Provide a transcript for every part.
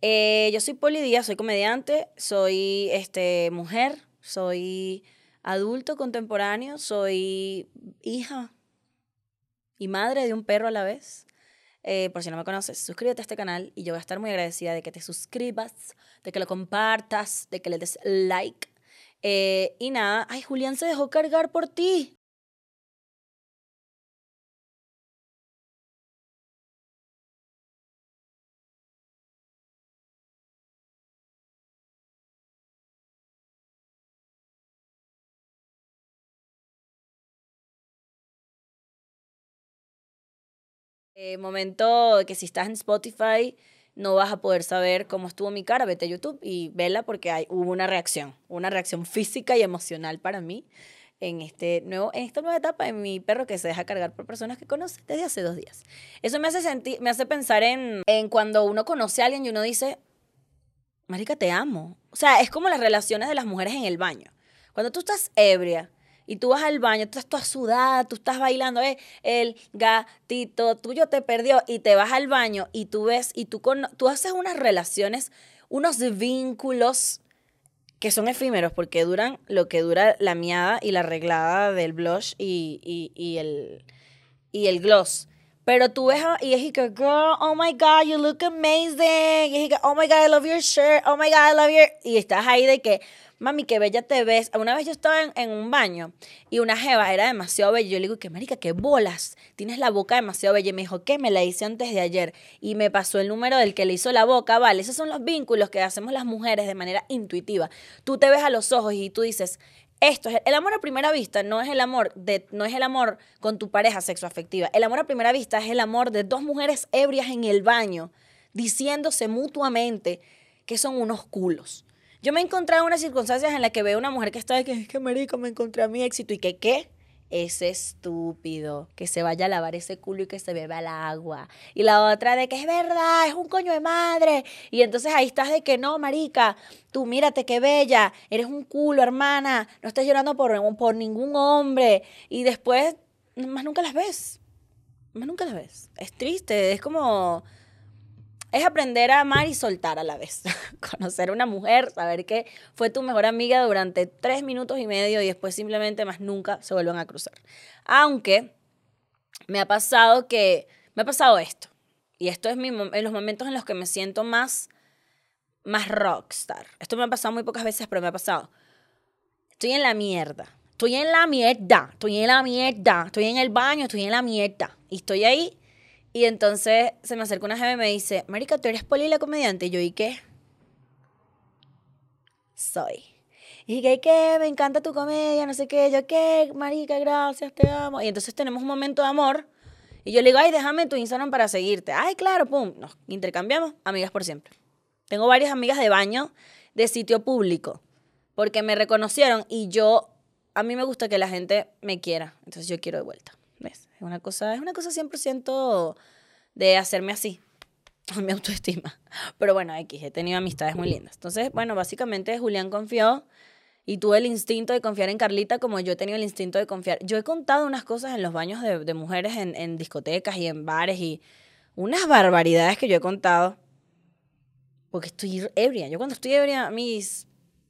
Yo soy Poli Díaz, soy comediante, soy mujer, soy adulto contemporáneo, soy hija y madre de un perro a la vez. Por si no me conoces, suscríbete a este canal y yo voy a estar muy agradecida de que te suscribas, de que lo compartas, de que le des like. Y nada, ay, Julián se dejó cargar por ti. Momento que si estás en Spotify no vas a poder saber cómo estuvo mi cara, vete a YouTube y vela porque hubo una reacción física y emocional para mí en esta nueva etapa de mi perro que se deja cargar por personas que conoce desde hace 2 días. Eso me hace sentir, me hace pensar en cuando uno conoce a alguien y uno dice, marica, te amo. O sea, es como las relaciones de las mujeres en el baño. Cuando tú estás ebria y tú vas al baño, tú estás toda sudada, tú estás bailando, el gatito tuyo te perdió y te vas al baño y tú ves y tú haces unas relaciones, unos vínculos que son efímeros porque duran lo que dura la miada y la arreglada del blush y el gloss. Pero tú ves y es que, girl, oh my God, you look amazing. Y es que, oh my God, I love your shirt. Oh my God, I love your... Y estás ahí de que, mami, qué bella te ves. Una vez yo estaba en un baño y una jeva era demasiado bella. Yo le digo, que marica, qué bolas. Tienes la boca demasiado bella. Y me dijo, ¿qué? Me la hice antes de ayer. Y me pasó el número del que le hizo la boca. Vale, esos son los vínculos que hacemos las mujeres de manera intuitiva. Tú te ves a los ojos y tú dices, esto es el amor a primera vista, no es el amor con tu pareja sexoafectiva. El amor a primera vista es el amor de dos mujeres ebrias en el baño diciéndose mutuamente que son unos culos. Yo me he encontrado en unas circunstancias en las que veo una mujer que está de que, es que marico, me encontré a mi éxito y que qué, ese estúpido, que se vaya a lavar ese culo y que se beba el agua. Y la otra de que es verdad, es un coño de madre. Y entonces ahí estás de que no, marica, tú mírate qué bella, eres un culo, hermana, no estás llorando por ningún hombre. Y después, más nunca las ves, más nunca las ves. Es triste, es como... Es aprender a amar y soltar a la vez. Conocer a una mujer, saber que fue tu mejor amiga durante 3 minutos y medio y después simplemente más nunca se vuelven a cruzar. Aunque me ha pasado esto. Y esto es en los momentos en los que me siento más rockstar. Esto me ha pasado muy pocas veces, pero me ha pasado. Estoy en la mierda. Estoy en la mierda. Estoy en la mierda. Estoy en el baño. Estoy en la mierda. Y estoy ahí. Y entonces se me acerca una jeva y me dice, marica, ¿tú eres Poli la comediante? Y yo, ¿y qué? Soy. Y que me encanta tu comedia, no sé qué. Yo, ¿qué? Marica, gracias, te amo. Y entonces tenemos un momento de amor. Y yo le digo, ay, déjame tu Instagram para seguirte. Ay, claro, pum. Nos intercambiamos, amigas por siempre. Tengo varias amigas de baño de sitio público. Porque me reconocieron y a mí me gusta que la gente me quiera. Entonces yo quiero de vuelta. ¿Ves? Es una cosa 100% de hacerme así. Mi autoestima. Pero bueno, X, he tenido amistades muy lindas. Entonces, bueno, básicamente Julián confió y tuve el instinto de confiar en Carlita como yo he tenido el instinto de confiar. Yo he contado unas cosas en los baños de mujeres en discotecas y en bares y unas barbaridades que yo he contado. Porque estoy ebria. Yo cuando estoy ebria, mis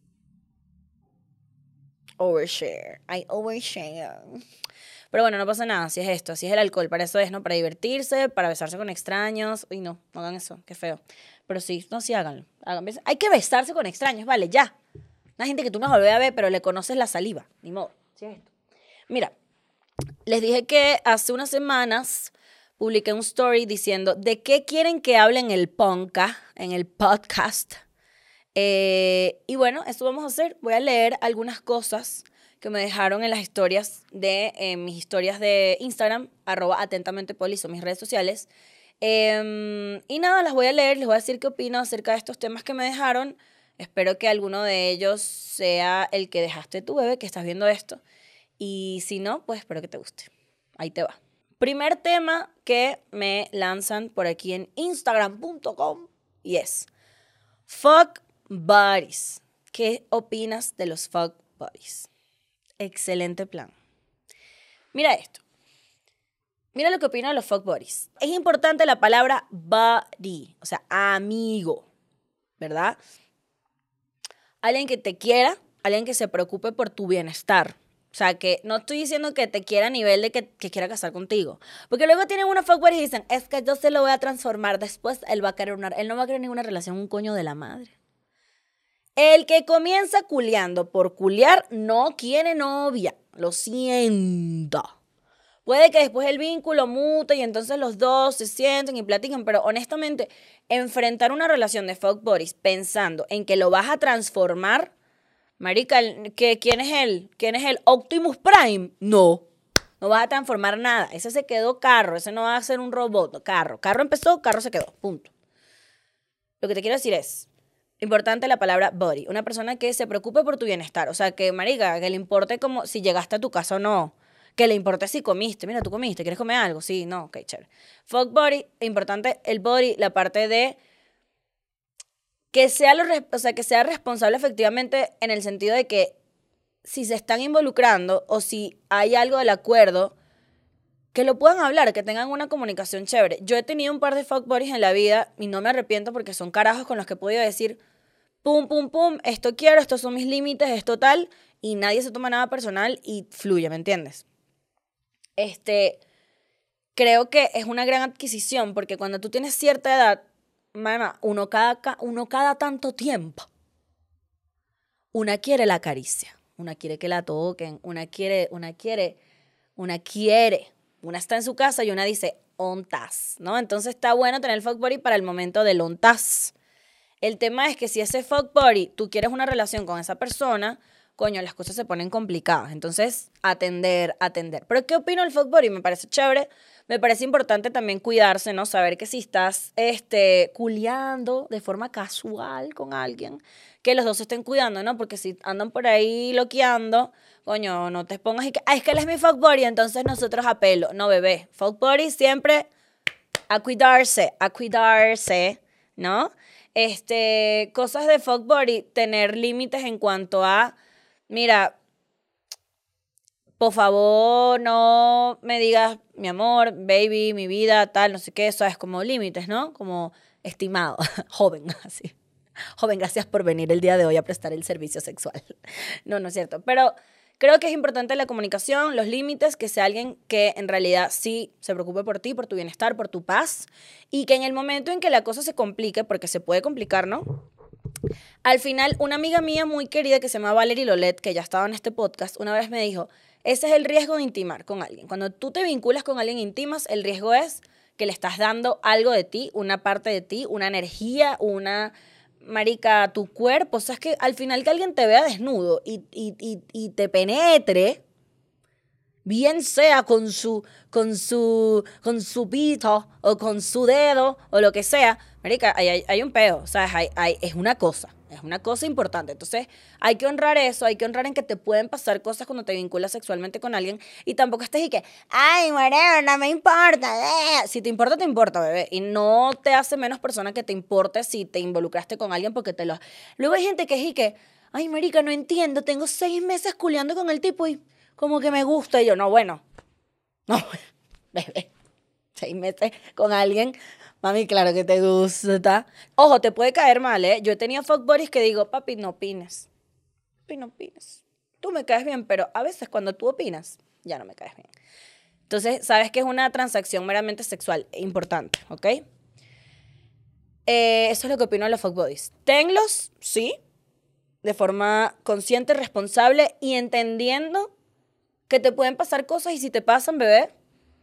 overshare. I overshare. Pero bueno, no pasa nada, si es esto, si es el alcohol, para eso es, ¿no? Para divertirse, para besarse con extraños. Uy, no hagan eso, qué feo. Pero sí, no, sí háganlo. Hay que besarse con extraños, vale, ya. Una gente que tú no volvés a ver, pero le conoces la saliva. Ni modo, si es esto. Mira, les dije que hace unas semanas publiqué un story diciendo de qué quieren que hable en el podcast. Y bueno, eso vamos a hacer. Voy a leer algunas cosas que me dejaron en las historias mis historias de Instagram, @atentamentePoli, son mis redes sociales. Y nada, las voy a leer, les voy a decir qué opino acerca de estos temas que me dejaron. Espero que alguno de ellos sea el que dejaste tu bebé, que estás viendo esto. Y si no, pues espero que te guste. Ahí te va. Primer tema que me lanzan por aquí en Instagram.com y es fuck buddies. ¿Qué opinas de los fuck buddies? Excelente plan. Mira esto. Mira lo que opino de los fuck buddies. Es importante la palabra buddy, o sea, amigo. ¿verdad? Alguien que te quiera, alguien que se preocupe por tu bienestar. O sea, que no estoy diciendo que te quiera a nivel de que quiera casar contigo. Porque luego tienen unos fuckboys y dicen, es que yo se lo voy a transformar. Después él no va a querer ninguna relación, un coño de la madre. El que comienza culeando por culear no quiere novia. Lo siento. Puede que después el vínculo mute y entonces los dos se sienten y platican, pero honestamente, enfrentar una relación de fuck buddies pensando en que lo vas a transformar, marica, ¿quién es él? ¿Quién es el Optimus Prime? No vas a transformar nada. Ese se quedó carro, ese no va a ser un robot, carro. Carro empezó, carro se quedó, punto. Lo que te quiero decir es, importante la palabra buddy, una persona que se preocupe por tu bienestar, o sea, que, marica, que le importe como si llegaste a tu casa o no. Que le importe si comiste. Mira, tú comiste. ¿Quieres comer algo? Sí, no. Ok, chévere. Fuck body. Importante el body, la parte de que sea, o sea, que sea responsable efectivamente en el sentido de que si se están involucrando o si hay algo del acuerdo, que lo puedan hablar, que tengan una comunicación chévere. Yo he tenido un par de fuck buddies en la vida y no me arrepiento porque son carajos con los que he podido decir, pum, pum, pum, esto quiero, estos son mis límites, esto tal, y nadie se toma nada personal y fluye, ¿me entiendes? Creo que es una gran adquisición porque cuando tú tienes cierta edad, mana, uno cada tanto tiempo, una quiere la caricia, una quiere que la toquen, una está en su casa y una dice, ontas, ¿no? Entonces está bueno tener el fuck buddy para el momento del ontas. El tema es que si ese fuck buddy, tú quieres una relación con esa persona, coño, las cosas se ponen complicadas. Entonces, atender. ¿Pero qué opino del fuck buddy? Me parece chévere. Me parece importante también cuidarse, ¿no? Saber que si estás culiando de forma casual con alguien, que los dos se estén cuidando, ¿no? Porque si andan por ahí loqueando, coño, no te pongas y que, es que él es mi fuck buddy, entonces nosotros a pelo. No, bebé. Fuck buddy siempre a cuidarse, ¿no? Cosas de fuck buddy, tener límites en cuanto a, mira, por favor, no me digas mi amor, baby, mi vida, tal, no sé qué, eso es como límites, ¿no? Como estimado, joven, así. Joven, gracias por venir el día de hoy a prestar el servicio sexual. No, no es cierto. Pero creo que es importante la comunicación, los límites, que sea alguien que en realidad sí se preocupe por ti, por tu bienestar, por tu paz, y que en el momento en que la cosa se complique, porque se puede complicar, ¿no? Al final, una amiga mía muy querida que se llama Valerie Lolet, que ya estaba en este podcast, una vez me dijo, ese es el riesgo de intimar con alguien. Cuando tú te vinculas con alguien intimas, el riesgo es que le estás dando algo de ti, una parte de ti, una energía, marica, tu cuerpo. O sea, es que al final que alguien te vea desnudo y te penetre, bien sea con su pito o con su dedo o lo que sea, marica, hay un peo, o sea, es una cosa importante. Entonces, hay que honrar eso, hay que honrar en que te pueden pasar cosas cuando te vinculas sexualmente con alguien y tampoco estés y que, ay, whatever, no me importa. Si te importa, te importa, bebé. Y no te hace menos persona que te importe si te involucraste con alguien porque te lo... Luego hay gente que es y que, ay, marica, no entiendo, tengo 6 meses culeando con el tipo y como que me gusta. Y yo, no, bueno, bebé, 6 meses con alguien, mami, claro que te gusta. Ojo, te puede caer mal, ¿eh? Yo he tenido fuck buddies que digo, papi, no opines. Papi, no opines. Tú me caes bien, pero a veces cuando tú opinas, ya no me caes bien. Entonces, sabes que es una transacción meramente sexual, importante, ¿ok? Eso es lo que opino de los fuck buddies. Tenlos, sí, de forma consciente, responsable y entendiendo que te pueden pasar cosas y si te pasan, bebé,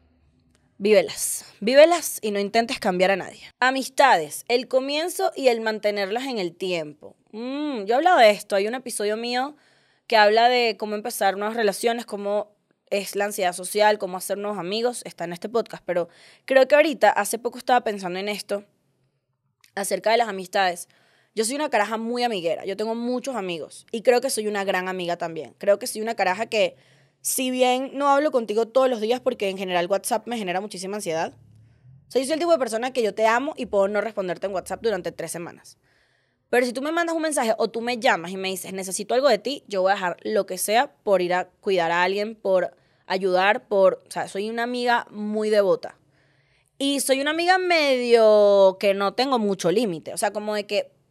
vívelas y no intentes cambiar a nadie. Amistades, el comienzo y el mantenerlas en el tiempo. Yo he hablado de esto, hay un episodio mío que habla de cómo empezar nuevas relaciones, cómo es la ansiedad social, cómo hacer nuevos amigos, está en este podcast, pero creo que ahorita, hace poco estaba pensando en esto, acerca de las amistades. Yo soy una caraja muy amiguera, yo tengo muchos amigos y creo que soy una gran amiga también. Creo que soy una caraja que, si bien no hablo contigo todos los días porque en general WhatsApp me genera muchísima ansiedad, soy el tipo de persona que yo te amo y puedo no responderte en WhatsApp durante 3 semanas. Pero si tú me mandas un mensaje o tú me llamas y me dices, necesito algo de ti, yo voy a dejar lo que sea por ir a cuidar a alguien, por ayudar, o sea, soy una amiga muy devota. Y soy una amiga medio que no tengo mucho límite. O sea, como de que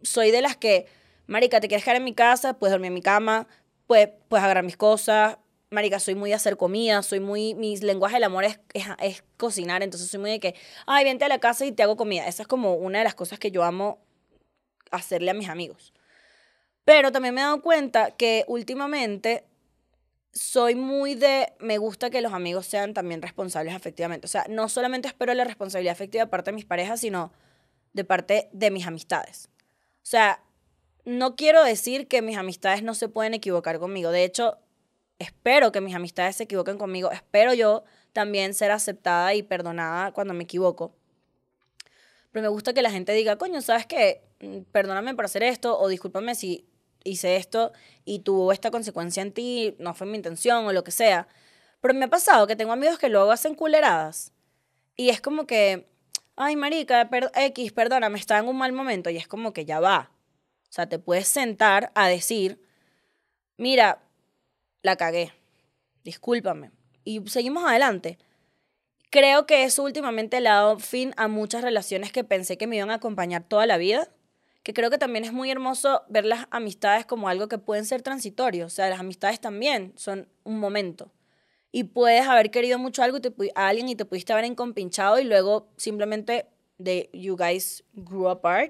soy de las que, marica, te quieres quedar en mi casa, puedes dormir en mi cama, puedes agarrar mis cosas. Marica, soy muy de hacer comida, mi lenguaje del amor es cocinar, entonces soy muy de que, ay, vente a la casa y te hago comida. Esa es como una de las cosas que yo amo hacerle a mis amigos. Pero también me he dado cuenta que últimamente soy muy me gusta que los amigos sean también responsables afectivamente. O sea, no solamente espero la responsabilidad afectiva de parte de mis parejas, sino de parte de mis amistades. O sea, no quiero decir que mis amistades no se pueden equivocar conmigo. De hecho, espero que mis amistades se equivoquen conmigo. Espero yo también ser aceptada y perdonada cuando me equivoco. Pero me gusta que la gente diga, coño, ¿sabes qué? Perdóname por hacer esto o discúlpame si hice esto y tuvo esta consecuencia en ti, no fue mi intención o lo que sea. Pero me ha pasado que tengo amigos que luego hacen culeradas y es como que, ay, marica, X, perdóname, estaba en un mal momento y es como que ya va. O sea, te puedes sentar a decir, mira, la cagué, discúlpame. Y seguimos adelante. Creo que eso últimamente le ha dado fin a muchas relaciones que pensé que me iban a acompañar toda la vida, que creo que también es muy hermoso ver las amistades como algo que pueden ser transitorio. O sea, las amistades también son un momento. Y puedes haber querido mucho algo a alguien y te pudiste haber encompinchado y luego simplemente you guys grew apart.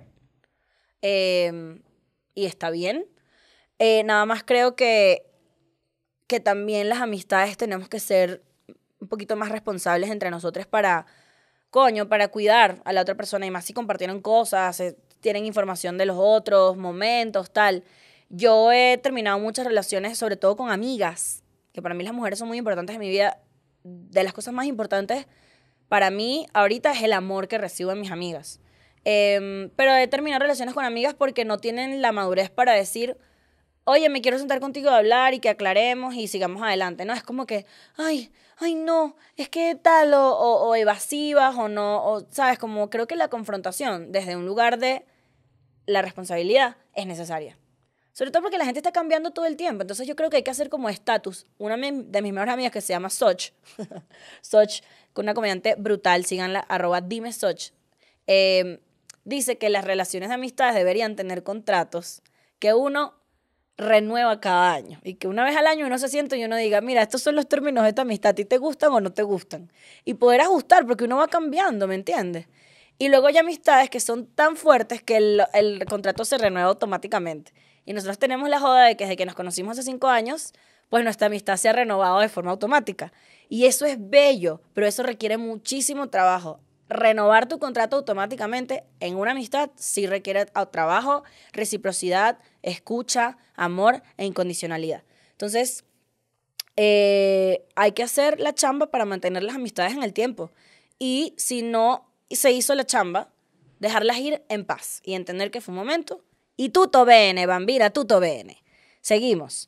Y está bien. Nada más creo que también las amistades tenemos que ser un poquito más responsables entre nosotros para cuidar a la otra persona y más si compartieron cosas, tienen información de los otros, momentos, tal. Yo he terminado muchas relaciones, sobre todo con amigas, que para mí las mujeres son muy importantes en mi vida. De las cosas más importantes para mí ahorita es el amor que recibo de mis amigas. Pero he terminado relaciones con amigas porque no tienen la madurez para decir, oye, me quiero sentar contigo a hablar y que aclaremos y sigamos adelante, ¿no? Es como que, ay, no, es que tal, o evasivas, o no, o, ¿sabes? Como creo que la confrontación desde un lugar de la responsabilidad es necesaria. Sobre todo porque la gente está cambiando todo el tiempo, entonces yo creo que hay que hacer como estatus. Una de mis mejores amigas que se llama Soch, Soch, con una comediante brutal, síganla, @dimesoch, dice que las relaciones de amistades deberían tener contratos que uno renueva cada año y que una vez al año uno se siente y uno diga, mira, estos son los términos de esta amistad, ¿a ti te gustan o no te gustan? Y poder ajustar porque uno va cambiando, ¿me entiendes? Y luego hay amistades que son tan fuertes que el contrato se renueva automáticamente. Y nosotros tenemos la joda de que desde que nos conocimos hace 5 años, pues nuestra amistad se ha renovado de forma automática. Y eso es bello, pero eso requiere muchísimo trabajo. Renovar tu contrato automáticamente en una amistad sí requiere trabajo, reciprocidad, escucha, amor e incondicionalidad. Entonces, hay que hacer la chamba para mantener las amistades en el tiempo. Y si no se hizo la chamba, dejarlas ir en paz y entender que fue un momento. Y tutto bene, bambina, tutto bene. Seguimos.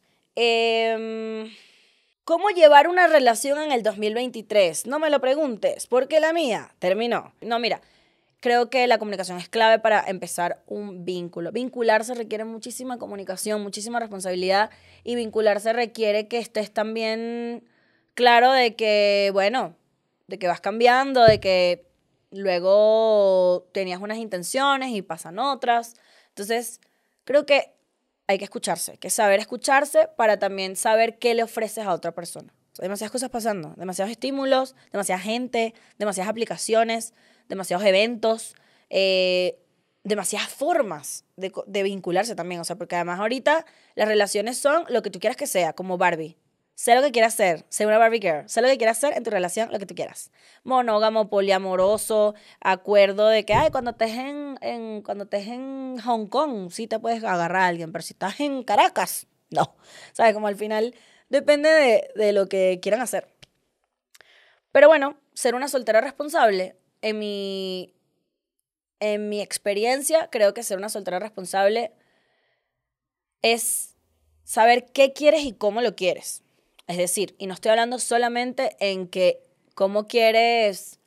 ¿Cómo llevar una relación en el 2023? No me lo preguntes, porque la mía terminó. No, mira, creo que la comunicación es clave para empezar un vínculo. Vincularse requiere muchísima comunicación, muchísima responsabilidad y vincularse requiere que estés también claro de que, bueno, de que vas cambiando, de que luego tenías unas intenciones y pasan otras. Entonces, creo que hay que escucharse, hay que saber escucharse para también saber qué le ofreces a otra persona. Hay demasiadas cosas pasando, demasiados estímulos, demasiada gente, demasiadas aplicaciones, demasiados eventos, demasiadas formas de vincularse también. O sea, porque además ahorita las relaciones son lo que tú quieras que sea, como Barbie. Sé lo que quieras ser, sé una Barbie girl, sé lo que quieras hacer en tu relación, lo que tú quieras. Monógamo, poliamoroso, acuerdo de que, ay, cuando cuando estés en Hong Kong, sí te puedes agarrar a alguien, pero si estás en Caracas, no. ¿Sabes? Como al final depende de lo que quieran hacer. Pero bueno, ser una soltera responsable, en mi experiencia, creo que ser una soltera responsable es saber qué quieres y cómo lo quieres. Es decir, y no estoy hablando solamente en que cómo te quieres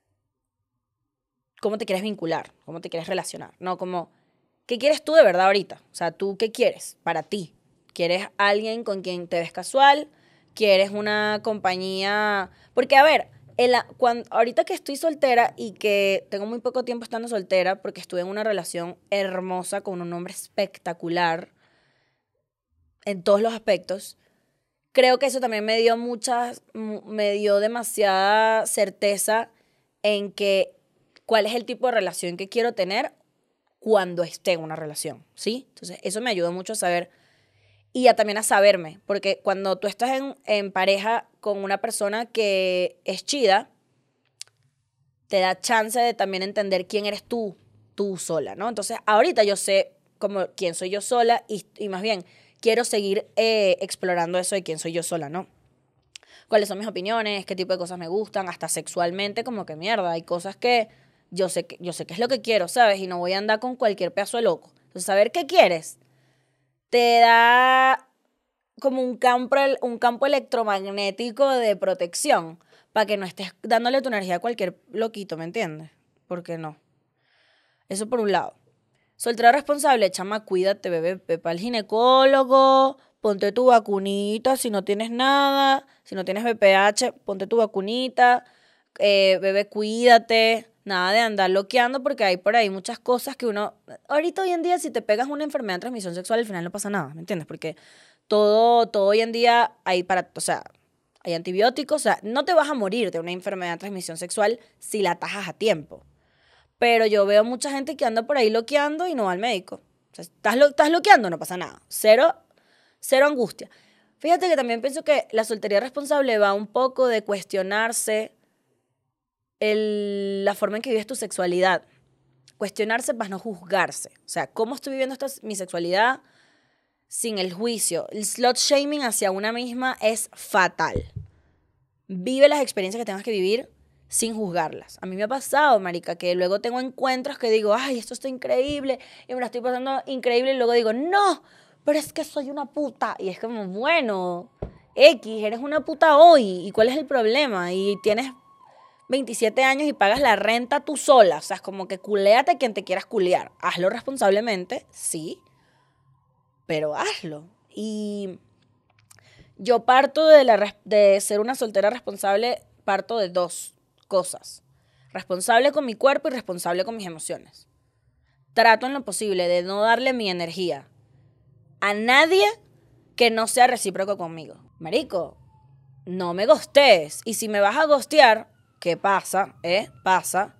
vincular, cómo te quieres relacionar, no, como qué quieres tú de verdad ahorita, o sea, tú qué quieres para ti. ¿Quieres alguien con quien te ves casual? ¿Quieres una compañía? Porque, a ver, ahorita que estoy soltera y que tengo muy poco tiempo estando soltera porque estuve en una relación hermosa con un hombre espectacular en todos los aspectos, creo que eso también me dio demasiada certeza en que cuál es el tipo de relación que quiero tener cuando esté en una relación, ¿sí? Entonces, eso me ayudó mucho a saber y también a saberme, porque cuando tú estás en pareja con una persona que es chida, te da chance de también entender quién eres tú sola, ¿no? Entonces, ahorita yo sé como quién soy yo sola y más bien quiero seguir explorando eso de quién soy yo sola, ¿no? Cuáles son mis opiniones, qué tipo de cosas me gustan, hasta sexualmente, como que mierda, hay cosas que yo sé qué es lo que quiero, ¿sabes? Y no voy a andar con cualquier pedazo de loco. Entonces, saber qué quieres te da como un campo electromagnético de protección para que no estés dándole tu energía a cualquier loquito, ¿me entiendes? Porque no. Eso por un lado. Soltera responsable, chama, cuídate, bebé, ve pa'l ginecólogo, ponte tu vacunita si no tienes nada, si no tienes VPH, ponte tu vacunita, bebé, cuídate, nada de andar loqueando porque hay por ahí muchas cosas que ahorita hoy en día si te pegas una enfermedad de transmisión sexual al final no pasa nada, ¿me entiendes? Porque todo hoy en día o sea, hay antibióticos, o sea, no te vas a morir de una enfermedad de transmisión sexual si la atajas a tiempo. Pero yo veo mucha gente que anda por ahí loqueando y no va al médico. O sea, estás loqueando, no pasa nada. Cero angustia. Fíjate que también pienso que la soltería responsable va un poco de cuestionarse la forma en que vives tu sexualidad. Cuestionarse para no juzgarse. O sea, ¿cómo estoy viviendo mi sexualidad sin el juicio? El slut shaming hacia una misma es fatal. Vive las experiencias que tengas que vivir sin juzgarlas. A mí me ha pasado, marica, que luego tengo encuentros que digo, ay, esto está increíble, y me la estoy pasando increíble, y luego digo, no, pero es que soy una puta. Y es como, bueno, X, eres una puta hoy, ¿y cuál es el problema? Y tienes 27 años y pagas la renta tú sola, o sea, es como que culéate quien te quieras culear. Hazlo responsablemente, sí, pero hazlo. Y yo parto de ser una soltera responsable, parto de dos cosas. Responsable con mi cuerpo y responsable con mis emociones. Trato en lo posible de no darle mi energía a nadie que no sea recíproco conmigo. Marico, no me ghostees. Y si me vas a ghostear, ¿qué pasa? Pasa.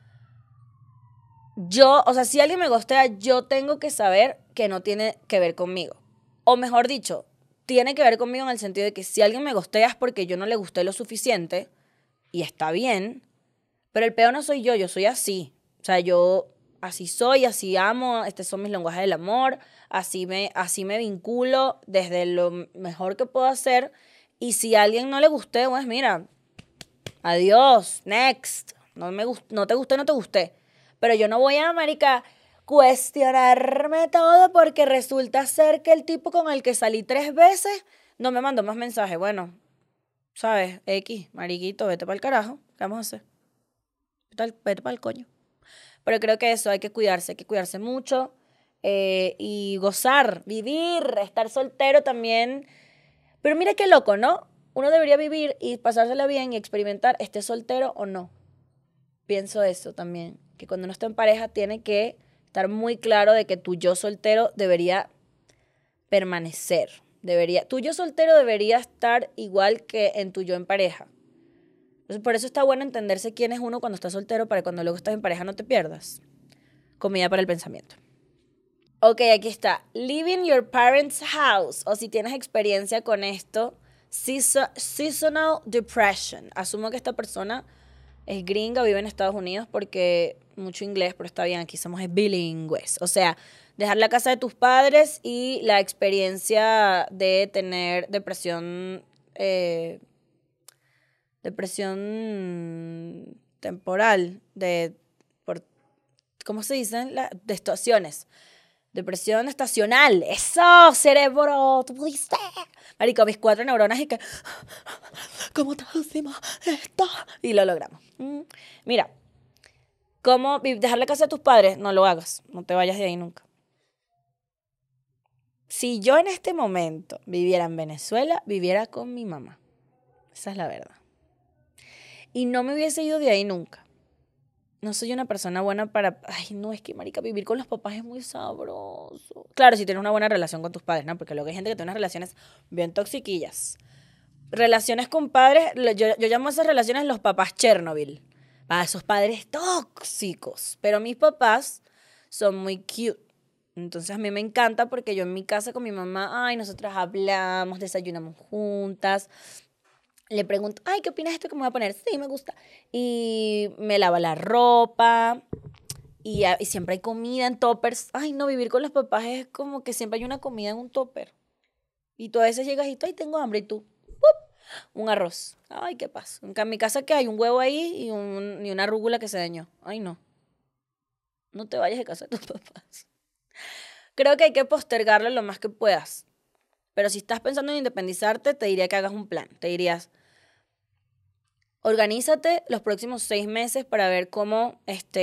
O sea, si alguien me ghostea, yo tengo que saber que no tiene que ver conmigo. O mejor dicho, tiene que ver conmigo en el sentido de que si alguien me ghostea es porque yo no le gusté lo suficiente, y está bien, pero el peor no soy yo soy así. O sea, yo así soy, así amo, estos son mis lenguajes del amor, así me vinculo desde lo mejor que puedo hacer. Y si a alguien no le gusté, pues mira, adiós, next. No te gusté, no te gusté. Pero yo no voy a, marica, cuestionarme todo porque resulta ser que el tipo con el que salí 3 veces no me mandó más mensajes. Bueno, ¿sabes? X, mariquito, vete para el carajo. ¿Qué vamos a hacer? Vete para el coño. Pero creo que eso, hay que cuidarse mucho y gozar, vivir, estar soltero también. Pero mira qué loco, ¿no? Uno debería vivir y pasársela bien y experimentar, esté soltero o no. Pienso eso también, que cuando uno está en pareja tiene que estar muy claro de que tu yo soltero debería permanecer. Tu yo soltero debería estar igual que en tu yo en pareja. Entonces, por eso está bueno entenderse quién es uno cuando está soltero para que cuando luego estás en pareja no te pierdas. Comida para el pensamiento. Ok, aquí está. Leaving your parents' house. O si tienes experiencia con esto, seasonal depression. Asumo que esta persona es gringa, vive en Estados Unidos porque mucho inglés, pero está bien, aquí somos bilingües. O sea, dejar la casa de tus padres y la experiencia de tener depresión temporal, ¿cómo se dicen? De estaciones. Depresión estacional. ¡Eso, cerebro! ¡Tú pudiste! Marico, mis 4 neuronas y que... ¿Cómo te hicimos esto? Y lo logramos. Mira, ¿cómo dejar la casa de tus padres? No lo hagas. No te vayas de ahí nunca. Si yo en este momento viviera en Venezuela, viviera con mi mamá. Esa es la verdad. Y no me hubiese ido de ahí nunca. No soy una persona buena para... Ay, no, es que, marica, vivir con los papás es muy sabroso. Claro, si tienes una buena relación con tus padres, ¿no? Porque luego hay gente que tiene unas relaciones bien toxiquillas. Relaciones con padres, yo llamo a esas relaciones los papás Chernobyl. Para esos padres tóxicos. Pero mis papás son muy cute. Entonces a mí me encanta porque yo en mi casa con mi mamá, ay, nosotras hablamos, desayunamos juntas. Le pregunto, ay, ¿qué opinas de esto que me voy a poner? Sí, me gusta. Y me lava la ropa. Y siempre hay comida en toppers. Ay, no, vivir con los papás es como que siempre hay una comida en un topper. Y tú a veces llegas y tú, ay, tengo hambre. Y tú, un arroz. Ay, qué pasa. En mi casa que hay un huevo ahí y una rúgula que se dañó. Ay, no. No te vayas de casa de tus papás. Creo que hay que postergarlo lo más que puedas. Pero si estás pensando en independizarte, te diría que hagas un plan. Te dirías, organízate los próximos 6 meses para ver cómo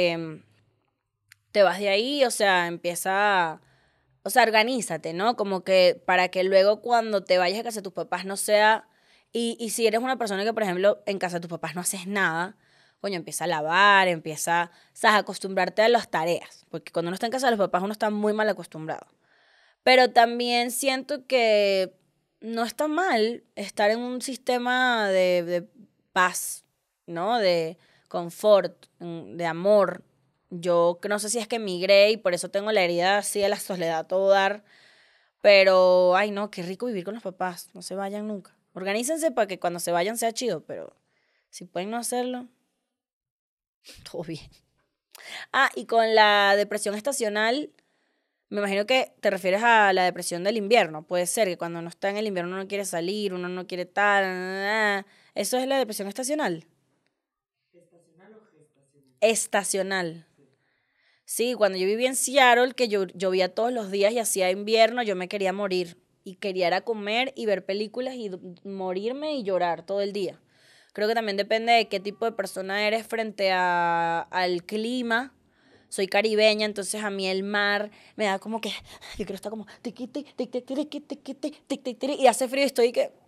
te vas de ahí. O sea, organízate, ¿no? Como que para que luego cuando te vayas a casa de tus papás no sea... Y si eres una persona que, por ejemplo, en casa de tus papás no haces nada, coño, empieza a lavar, sabes, a acostumbrarte a las tareas. Porque cuando uno está en casa de los papás uno está muy mal acostumbrado. Pero también siento que no está mal estar en un sistema de paz, ¿no? De confort, de amor. Yo no sé si es que emigré y por eso tengo la herida así de la soledad a todo dar. Pero, ay, no, qué rico vivir con los papás. No se vayan nunca. Organícense para que cuando se vayan sea chido, pero si pueden no hacerlo, todo bien. Ah, y con la depresión estacional, me imagino que te refieres a la depresión del invierno. Puede ser que cuando uno está en el invierno uno no quiere salir, uno no quiere tal. ¿Eso es la depresión estacional? ¿Estacional o gestacional? Estacional. Sí, cuando yo vivía en Seattle, que yo llovía todos los días y hacía invierno, yo me quería morir. Y quería ir a comer y ver películas y morirme y llorar todo el día. Creo que también depende de qué tipo de persona eres frente al clima. Soy caribeña, entonces a mí el mar me da como que yo quiero estar como tiqui, tic, tic, tic, tic, tic, tic, tic, tic, tic, tic, y hace frío y estoy que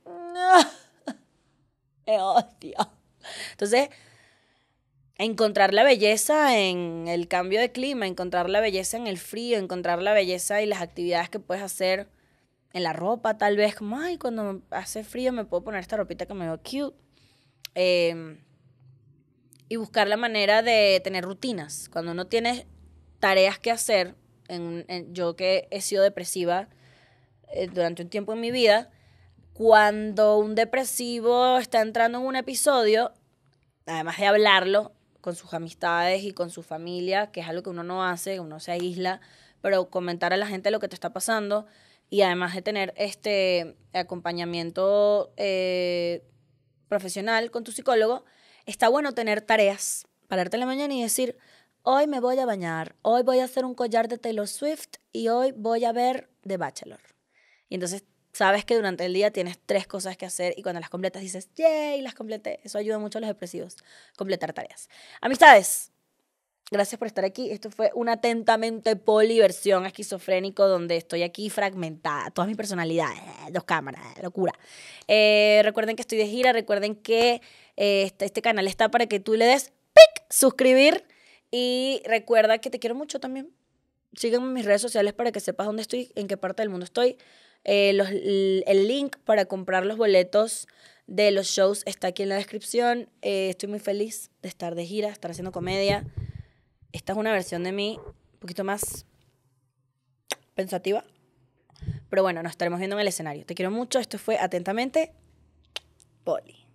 me odio. Entonces, encontrar la belleza en el cambio de clima, encontrar la belleza en el frío, encontrar la belleza y las actividades que puedes hacer en la ropa, tal vez, como, ay, cuando hace frío me puedo poner esta ropita que me veo cute. Eh, y buscar la manera de tener rutinas. Cuando uno tiene tareas que hacer, yo que he sido depresiva durante un tiempo en mi vida, cuando un depresivo está entrando en un episodio, además de hablarlo con sus amistades y con su familia, que es algo que uno no hace, uno se aísla, pero comentar a la gente lo que te está pasando y además de tener este acompañamiento profesional con tu psicólogo, está bueno tener tareas, pararte en la mañana y decir, hoy me voy a bañar, hoy voy a hacer un collar de Taylor Swift y hoy voy a ver The Bachelor. Y entonces sabes que durante el día tienes 3 cosas que hacer y cuando las completas dices, ¡yay! Las completé. Eso ayuda mucho a los depresivos, completar tareas. Amistades, gracias por estar aquí. Esto fue un atentamente poliversión esquizofrénico donde estoy aquí fragmentada, todas mis personalidades, 2 cámaras, locura. Recuerden que estoy de gira, recuerden que este canal está para que tú le des pic, suscribir y recuerda que te quiero mucho también. Sígueme en mis redes sociales para que sepas dónde estoy, en qué parte del mundo estoy. El link para comprar los boletos de los shows está aquí en la descripción. Estoy muy feliz de estar de gira, estar haciendo comedia. Esta es una versión de mí un poquito más pensativa. Pero bueno, nos estaremos viendo en el escenario. Te quiero mucho. Esto fue Atentamente, Poli.